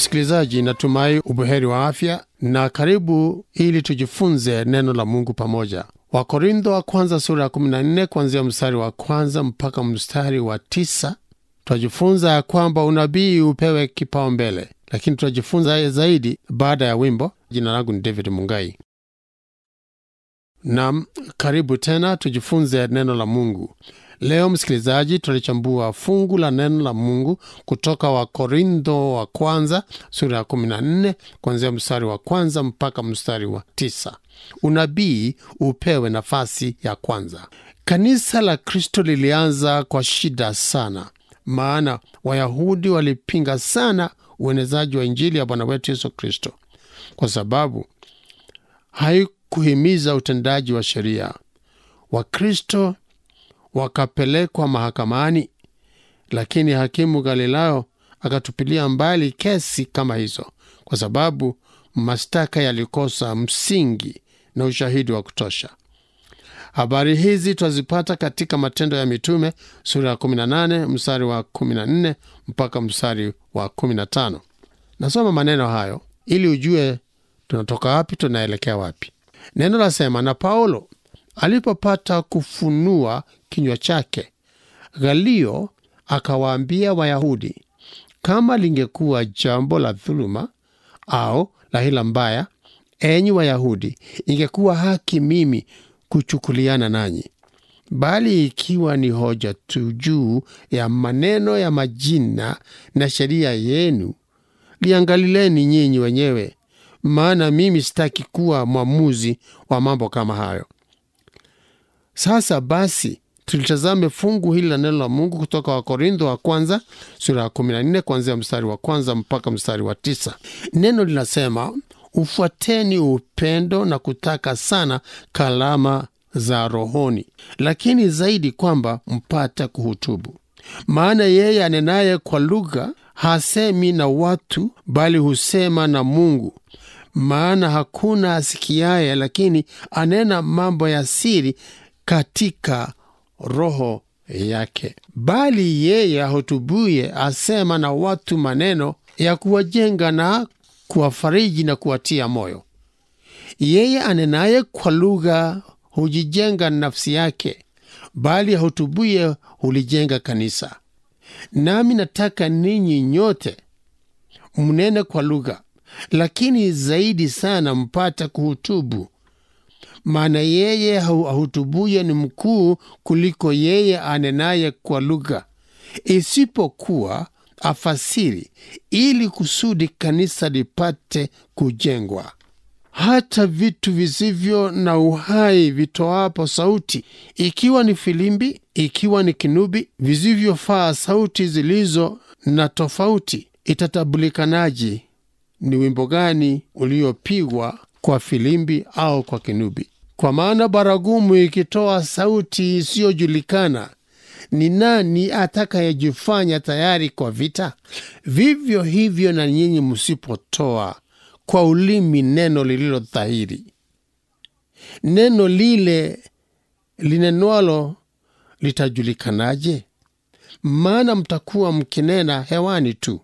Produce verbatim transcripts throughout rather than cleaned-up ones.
Msikilizaji, natumai ubuheri wa afya na karibu ili tujifunze neno la Mungu pamoja. Wakorintho wa kwanza sura ya kumi na nne kuanzia mstari wa kwanza mpaka mstari wa tisa. Tutajifunza ya kwamba unabii upewe kipaumbele, lakini tutajifunza zaidi baada ya wimbo. Jina langu ni David Mungai. Na karibu tena tujifunze neno la Mungu. Leo msikilizaji, tulichambua fungu la neno la Mungu kutoka Wakorintho wa kwanza sura ya kumi na nne kuanzia mstari wa kwanza mpaka mstari wa tisa. Unabii upewe nafasi ya kwanza. Kanisa la Kristo lilianza kwa shida sana, maana Wayahudi walipinga sana uenezaji wa Injili ya Bwana wetu Yesu Kristo, kwa sababu haikuhimiza utendaji wa sheria. Wakristo wakapelekwa mahakamani, lakini hakimu Galileo akatupilia mbali kesi kama hizo, kwa sababu mashtaka yalikosa msingi na ushahidi wa kutosha. Habari hizi twazipata katika Matendo ya Mitume sura ya kumi na nane mstari wa kumi na nne mpaka mstari wa kumi na tano. Nasoma maneno hayo ili ujue tunatoka wapi tunaelekea wapi. Neno lasema, na Paulo alipopata kufunua kinywa chake, Galio akawaambia Wayahudi, kama lingekuwa jambo la dhuluma au la hila mbaya, enyi Wayahudi, ingekuwa haki mimi kuchukuliana nanyi. Bali ikiwa ni hoja tu juu ya maneno ya majina na sheria yenu, liangalileni nyinyi wenyewe, maana mimi sitaki kuwa mwamuzi wa mambo kama hayo. Sasa basi tulitazame fungu hili la neno la Mungu kutoka Wakorintho wa kwanza sura ya kumi na nne kuanzia mstari wa kwanza mpaka mstari wa tisa. Neno linasema, ufuateni upendo na kutaka sana kalama za rohoni, lakini zaidi kwamba mpate kuhutubu. Maana yeye anenaye kwa lugha hasemi na watu, bali husema na Mungu. Maana hakuna asikiaye, lakini anena mambo ya siri katika roho yake. Bali yeye ahutubuye asema na watu maneno ya kuwajenga na kuwafariji na kuwatia moyo. Yeye anenaye kwa lugha hujijenga nafsi yake, bali ahutubuye hulijenga kanisa. Nami nataka ninyi nyote mnene kwa lugha, lakini zaidi sana mpate kuhutubu. Maana yeye ahutubuye ni mkuu kuliko yeye anenaye kwa lugha, isipokuwa afasiri, ili kusudi kanisa lipate kujengwa. Hata vitu visivyo na uhai vitoapo sauti, ikiwa ni filimbi, ikiwa ni kinubi, visivyofaa sauti zilizo na tofauti, itatabulikanaje ni wimbo gani uliopigwa kwa filimbi au kwa kinubi? Kwa maana baragumu ikitoa sauti isiyojulikana, ni nani atakayejifanya tayari kwa vita? Vivyo hivyo na nyinyi msipotoa kwa ulimi neno lililo dhahiri, neno lile linenwalo litajulikanaje? Maana mtakuwa mkinena hewani tu.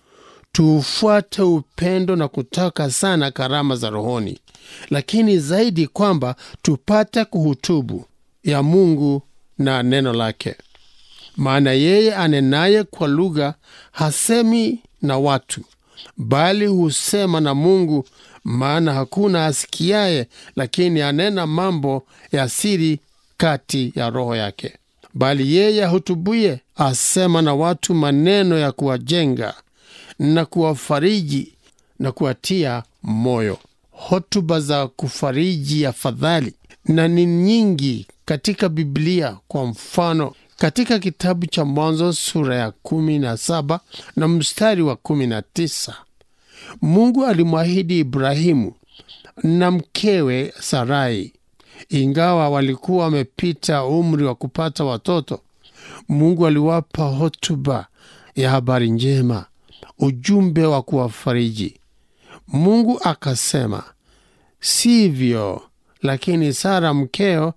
Tufuate upendo na kutaka sana karama za rohoni, lakini zaidi kwamba tupate kuhutubu ya Mungu na neno lake. Maana yeye anenaye kwa lugha hasemi na watu, bali husema na Mungu. Maana hakuna asikiaye, lakini anena mambo ya siri kati ya roho yake. Bali yeye ahutubuye asema na watu maneno ya kuwajenga na kuwafariji na kuwatia moyo. Hotuba za kufariji afadhali na ni nyingi katika Biblia. Kwa mfano, katika kitabu cha Mwanzo sura ya kumi na saba na mstari wa kumi na tisa, Mungu alimwahidi Ibrahimu na mkewe Sarai, ingawa walikuwa wamepita umri wa kupata watoto. Mungu aliwapa hotuba ya habari njema, ujumbe wa kuwafariji. Mungu akasema, sivyo, lakini Sara mkeo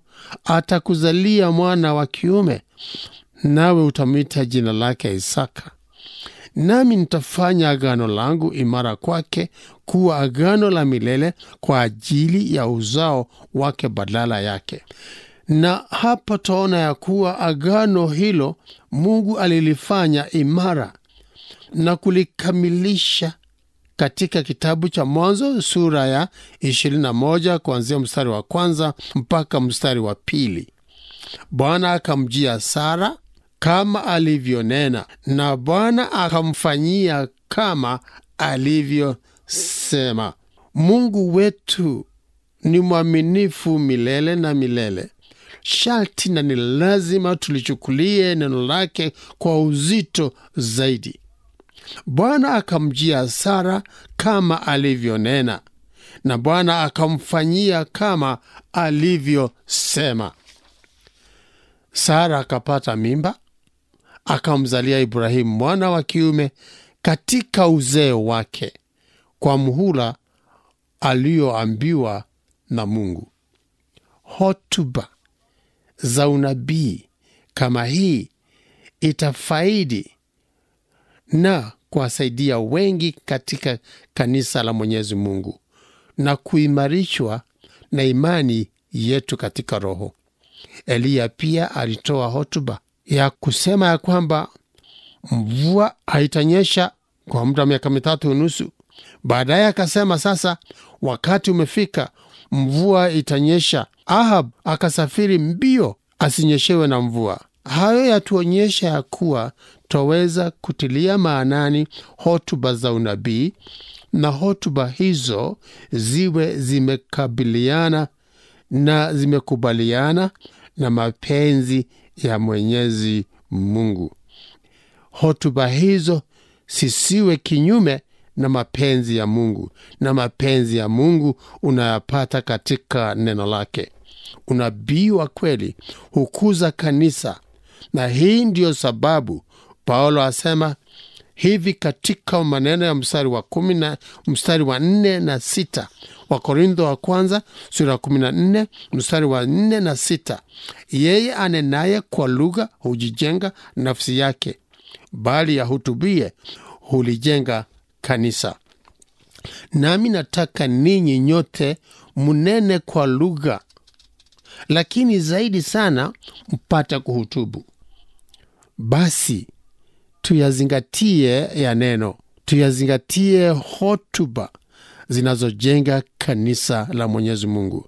atakuzalia mwana wa kiume, nawe utamwita jina lake Isaka. nami nitafanya agano langu imara kwake kuwa agano la milele kwa ajili ya uzao wake badala yake. Na hapa tunaona ya kuwa agano hilo Mungu alilifanya imara na kulikamilisha katika kitabu cha Mwanzo sura ya ishirini na moja kuanzia mstari wa kwanza mpaka mstari wa pili. Bwana akamjia Sara kama alivyonena, na Bwana akamfanyia kama alivyosema. Mungu wetu ni mwaminifu milele na milele. Sharti na ni lazima tulichukulie neno lake kwa uzito zaidi. Bwana akamjia Sara kama alivyonena, na Bwana akamfanyia kama alivyosema. Sara akapata mimba, akamzalia Ibrahimu mwana wa kiume katika uzee wake, kwa muhula alioambiwa na Mungu. Hotuba za unabii kama hii itafaidi na kuwasaidia wengi katika kanisa la Mwenyezi Mungu na kuimarishwa na imani yetu katika roho. Eliya pia alitoa hotuba ya kusema ya kwamba mvua haitanyesha kwa muda wa miaka mitatu unusu. Baadaye akasema sasa wakati umefika, mvua itanyesha. Ahab akasafiri mbio asinyeshewe na mvua. Hayo yatuonyesha ya kuwa twaweza kutilia maanani hotuba za unabii, na hotuba hizo ziwe zimekabiliana na zimekubaliana na mapenzi ya Mwenyezi Mungu. Hotuba hizo sisiwe kinyume na mapenzi ya Mungu, na mapenzi ya Mungu unayapata katika neno lake. Unabii wa kweli hukuza kanisa, na hii ndiyo sababu Paulo asema hivi katika maneno ya mstari wa kumi na mstari wa nne na sita wa Korintho wa kwanza sura kumi na nne mstari wa nne na sita: yeye anenaye kwa lugha hujijenga nafsi yake, bali yahutubie hulijenga kanisa. Nami nataka ninyi nyote munene kwa lugha, lakini zaidi sana mpate kuhutubu. Basi tuyazingatie ya neno, tuyazingatie hotuba zinazojenga kanisa la Mwenyezi Mungu.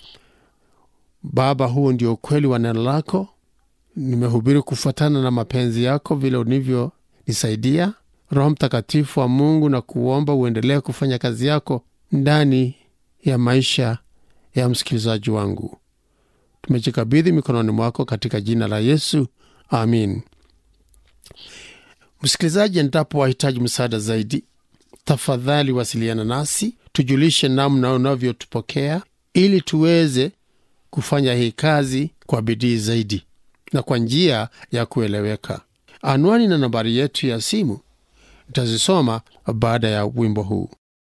Baba, huo ndio ukweli wa neno lako. Nimehubiri kufuatana na mapenzi yako vile univyo nisaidia. Roho Mtakatifu wa Mungu, na kuomba uendelee kufanya kazi yako ndani ya maisha ya msikilizaji wangu. Tumejikabidhi mikononi mwako katika jina la Yesu. Amin. Msikilizaji, endapo wahitaji msaada zaidi, tafadhali wasiliana nasi, tujulishe namna unavyotupokea ili tuweze kufanya hii kazi kwa bidii zaidi na kwa njia ya kueleweka. Anwani na nambari yetu ya simu nitazisoma baada ya wimbo huu.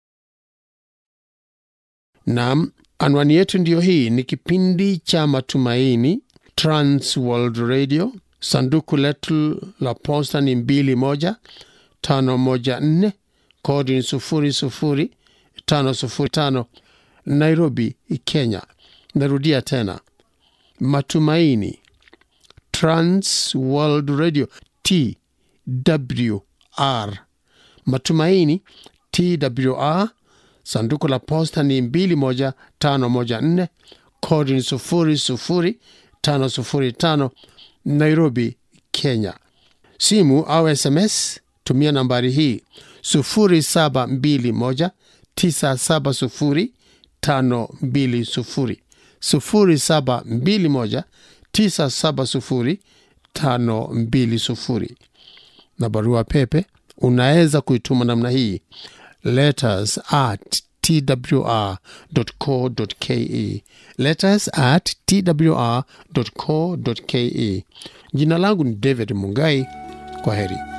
Naam, anwani yetu ndiyo hii. Ni kipindi cha Matumaini, Trans World Radio. Sanduku letu la posta ni mbili moja tano moja nne, kodi ni sufuri sufuri tano sufuri tano, Nairobi, Kenya. Narudia tena, Matumaini, Trans World Radio, T W R, Matumaini, T W R. Sanduku la posta ni mbili moja tano moja nne, kodi ni sufuri sufuri tano sufuri tano, Nairobi, Kenya. Simu au S M S tumia nambari hii sufuri saba mbili moja tisa saba sufuri tano mbili sufuri, sufuri saba mbili moja tisa saba sufuri tano mbili sufuri. Na barua pepe unaweza kuituma namna hii: letters at t w r dot co dot k e, letters at t w r dot co dot k e. Jina langu ni David Mungai. Kwa heri.